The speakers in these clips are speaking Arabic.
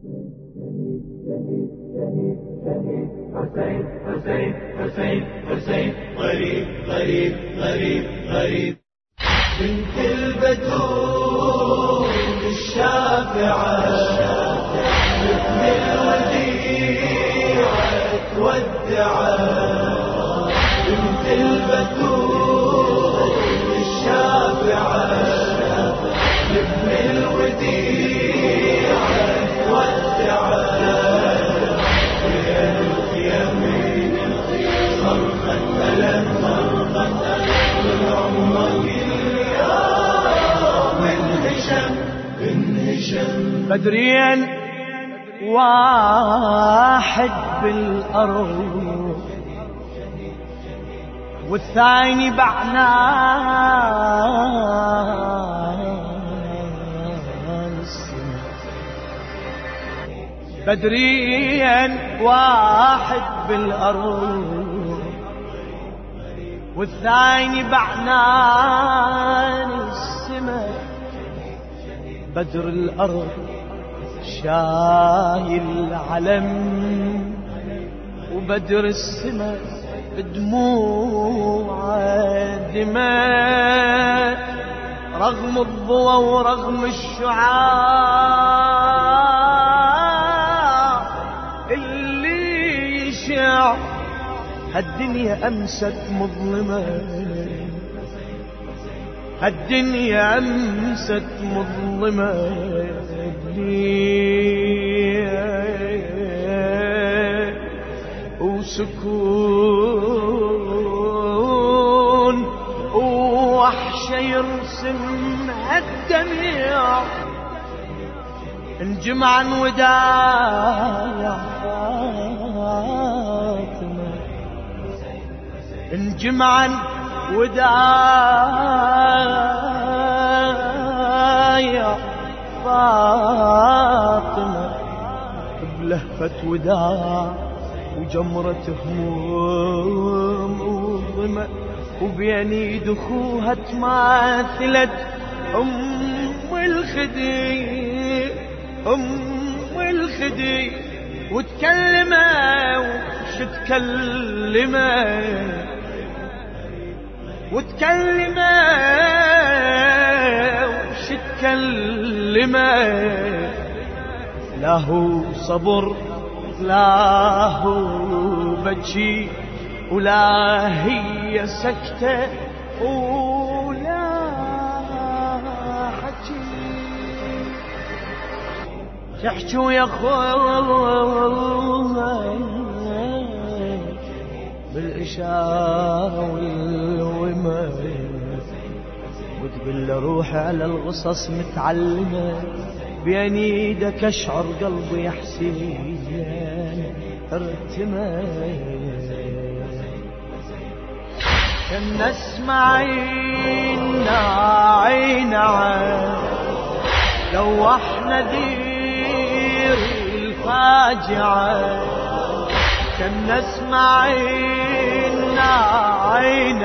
حسين حسين حسين حسين غريب غريب غريب غريب. بنت البتول الشافعة ابن الوديعة تودعه. بنت البتول الشافعة ابن الوديعة تودعه. يمين صرخة ألم صرخة والعمر من هشام من هشام. بدرين واحد بالأرض والثاني بعنان السماء. بدرين واحد بالأرض والثاني بعنان السماء. بدر الأرض شايل علم وبدر السماء دموع دماء. رغم الضوى ورغم الشعاع اللي يشع هالدنيا أمست مظلمة. هالدنيا أمست مظلمة وسكون ووحشة يرسم هالدمع. انجمعا وداع فاطمة انجمعا وداع فاطمة بلهفة وداع وجمرة هموم وظمأ. وبين يد اخوها تماثلت ام الخدي ام الخدي. وتكلمه وش تكلمه وتكلمه وش تكلمه. لا هو صبر لا هو بكي ولا هي سكتة ولا حكي. تحجوا يا خوها بالإشارة والوما وتقول له روح على الغصص متعلمة. بين ايدك اشعر قلبي يا حسين ارتمى. كنا اسمعين عين لو احنا دير الفاجعة. كنا اسمعين عين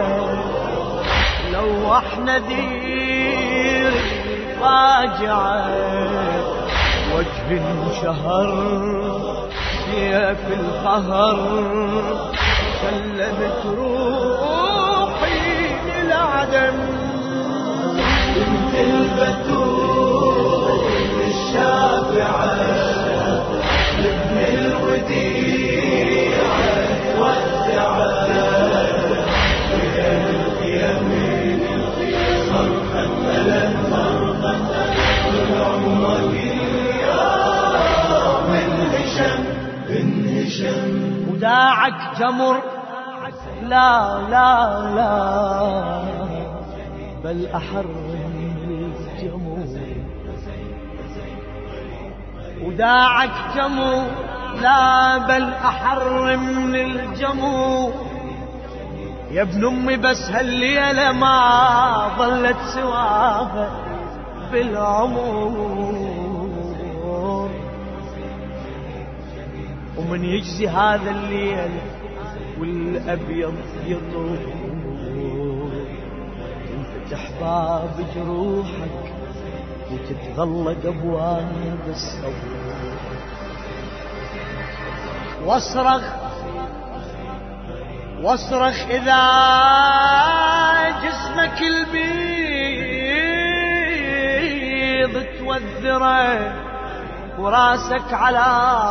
لو احنا دير الفاجعة. وجه شهر سيف القهر سلمت روحي للعدم. بنت البتول الشافعة ابن الوديعة تودعه. يمين صرخة ألم صرخة والعمر من هشام من هشام. وداعك تمر لا لا لا بل أحر من الجمر. وداعك تمر لا بل أحر من الجمر. يا ابن أمي بس هالليلة ما ظلت سواها بالعمر. ومن يجزي هذا الليل والأبيض يطول ينفتح باب جروحك وتتغلق أبواب الصبر. واصرخ إذا جسمك البيض توذره وراسك على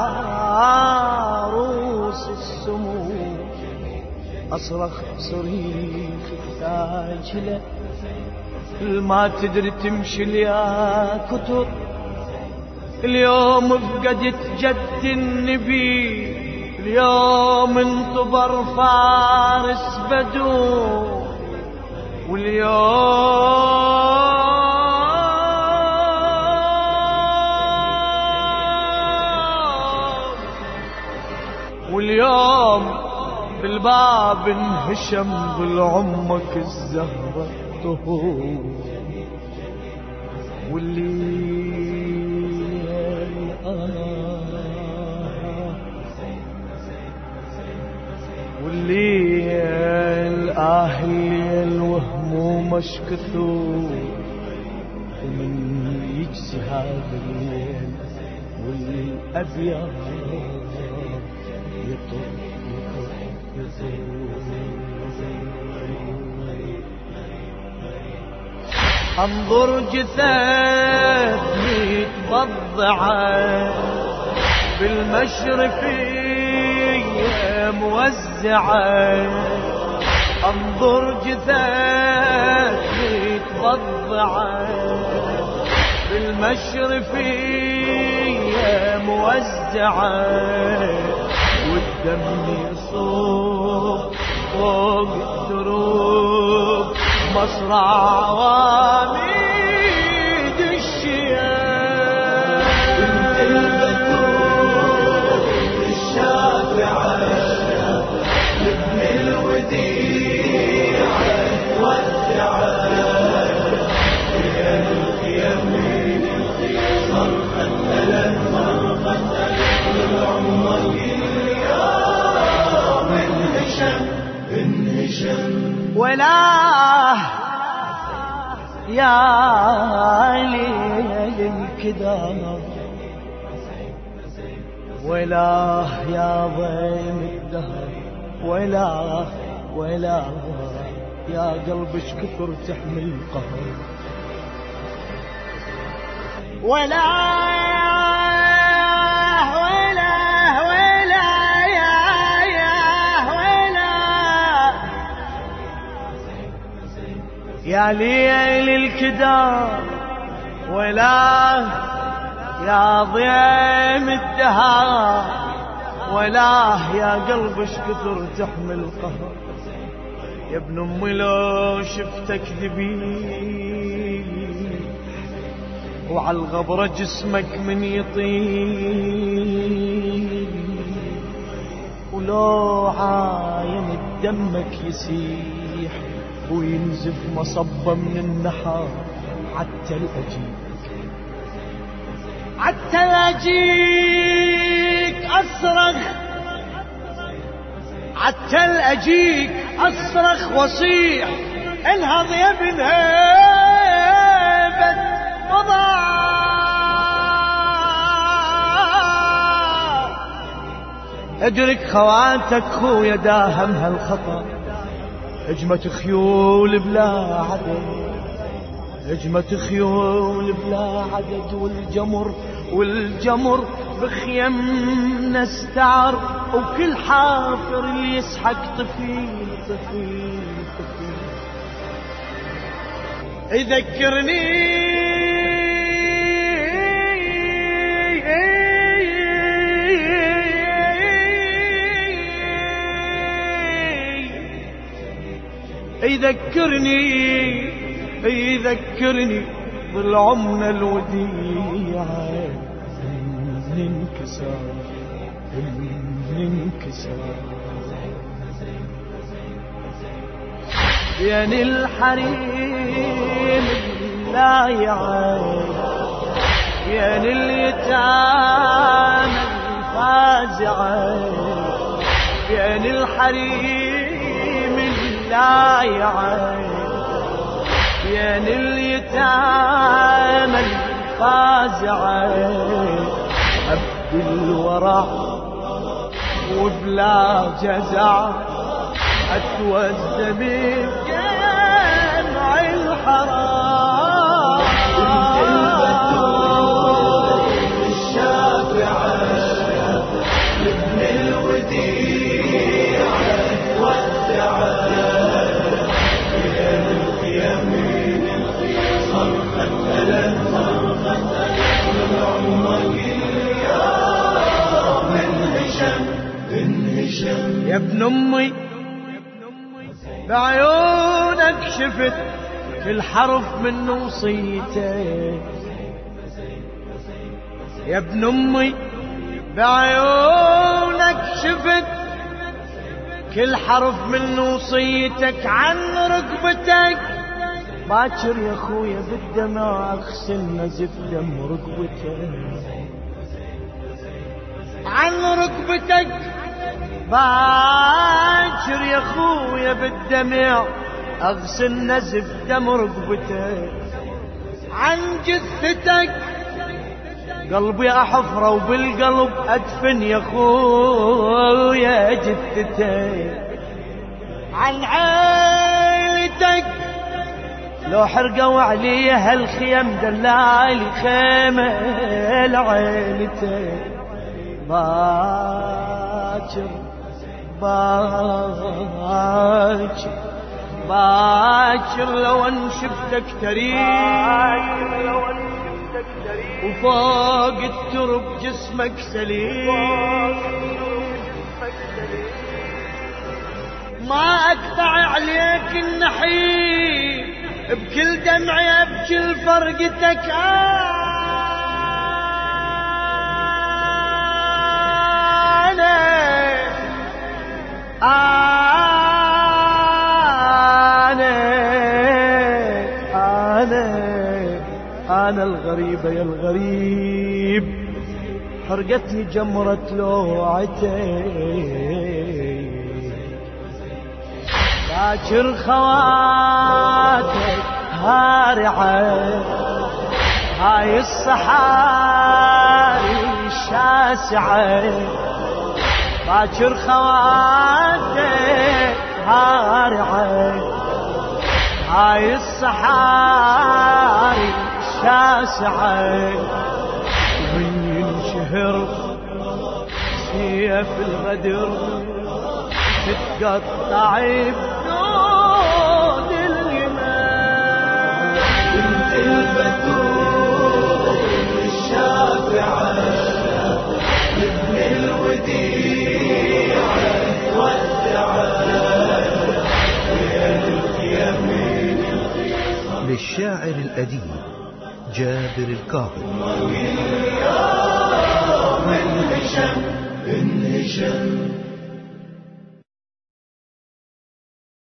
روس السمو. أصرخ صريخ ثاجله ما تدري تمشي يا كتر. اليوم فقدت جد النبي، اليوم انطبر فارس بدو، واليوم بالباب انهشم بالعمك الزهرة طهور. والليل الليل وهمومش كثور، ومن يجزي هذا الليل والأبيض يطر. انظر جثث متبضعة بالمشرفية موزعة. انظر جثث متبضعة بالمشرفية موزعة، والدم يصب فوق الدروب مصرع واميد الشياب. بنت البتول الشافعة لابن الوديعة ودعا يمين صرخت ألم صرخت العمر اليوم انهشم ولا يا ليل الكدار، ولا يا ضيم الدهر، ولا يا قلبش كثر تحمل قهر، ولا يا ليل الكدار، ولا يا ضيم الدهر، ولا يا قلبش كثر تحمل قهر. يا ابن امي لو شفتك ذبيح وعلى الغبرة جسمك من يطير، ولو عاين دمك يسيح وينزف مصبة من النحار، عتل أجيك أصرخ، عتل أجيك أصرخ وصيح انهض يا ابن هيبة مضار. ادرك خواتك خويا داهم هالخطر، هجمة خيول بلا عدد، هجمة خيول بلا عدد، والجمر بخيمنا استعر، وكل حافر اللي يسحق طفيل طفيل طفيل. يذكرني يذكرني بالعمنا الوديعة انكسر بين الحريم لا يعيب، بين اليتامى الفازعة، بين الحريم لا يعيب، بين اليتامى الفازعة. عبد الورع وبلا جزع أتوزى من جمع الحرام. بنت البتول الشافعة لابن الوديع أتودعه يمين الخير صرخة ألم من عمرك اليوم من هشام بن هشام. يا ابن أمي بعيونك شفت كل حرف من وصيتك. يا ابن أمي بعيونك شفت كل حرف من وصيتك. عن ركبتك باكر يا خويا بالدمع اغسل نزف دم ركبتك. عن ركبتك باكر يا خويا بالدمع اغسل نزف دم ركبتك. عن جثتك قلبي احفره وبالقلب ادفن يا خويا جثتك. عن عيلتك لو حرقوا عليها الخيم دلالي خيمه لعيلتك. باكر باكر باكر لو ان شفتك تريد وفوق الترب جسمك سليم. ما اقطع عليك النحيب بكل دمعي بكل فرقتك. أنا الغريب يا الغريب حرقتني جمرة لوعتك. باكر خواتك هارعة هاي الصحاري الشاسعة. باكر خواتك هارعة هاي الصحاري الشاسعة. ومن ينشهر سيف الغدر تتقطع بدود اليمن. بنت البتول الشافعة لابن الوديع أتودعه يمين الخير. للشاعر الأديب جابر الكاظم. من هشام بن هشام.